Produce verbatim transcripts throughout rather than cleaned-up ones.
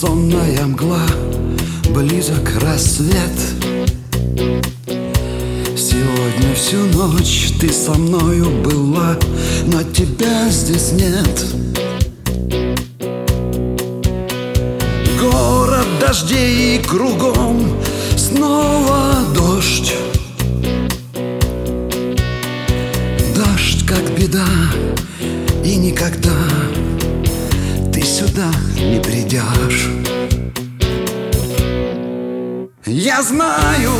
сонная мгла, близок рассвет. Сегодня всю ночь ты со мною была, но тебя здесь нет. Город дождей и кругом снова дождь. Дождь как беда, и никогда ты сюда не придешь. Я знаю,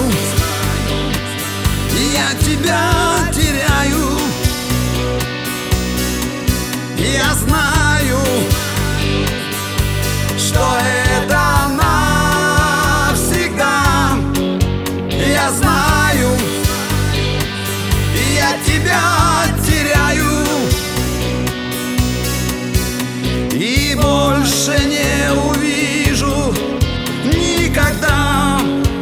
я тебя теряю. Я знаю, что это навсегда. Я знаю, я тебя теряю и больше не увижу никогда.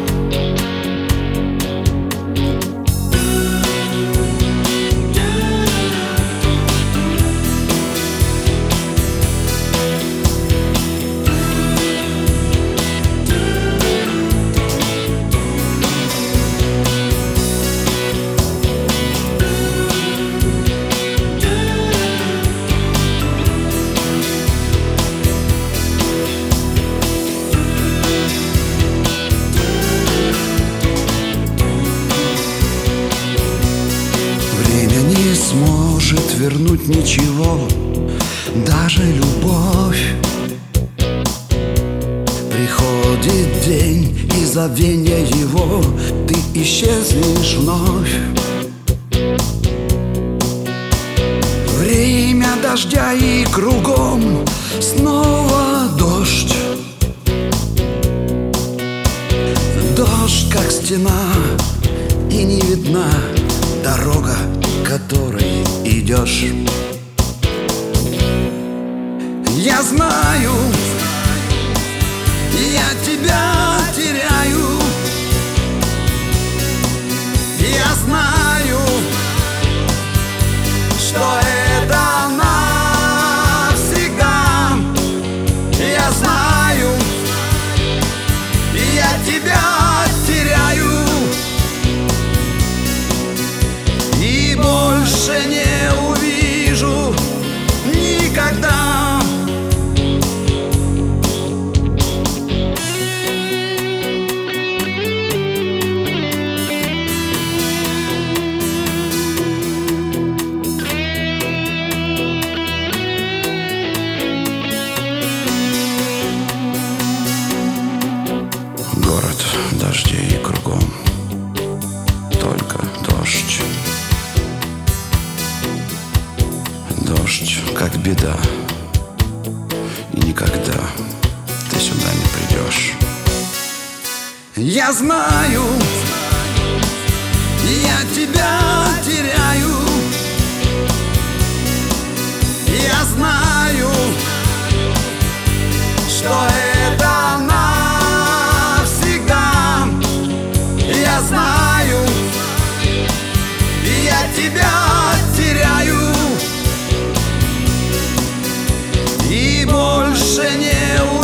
Сможет вернуть ничего, даже любовь. Приходит день, и забвенья его ты исчезнешь вновь. Время дождя и кругом снова дождь. Дождь как стена, и не видна дорога, которой идешь. Я знаю, я тебя теряю. Я знаю, что это навсегда. Я знаю, я тебя теряю и больше не увижу никогда. Город дождей кругом, только дождь. Дождь как беда, и никогда ты сюда не придешь. Я знаю, я тебя теряю. Я знаю, что это навсегда. Я знаю, я тебя теряю и больше не увижу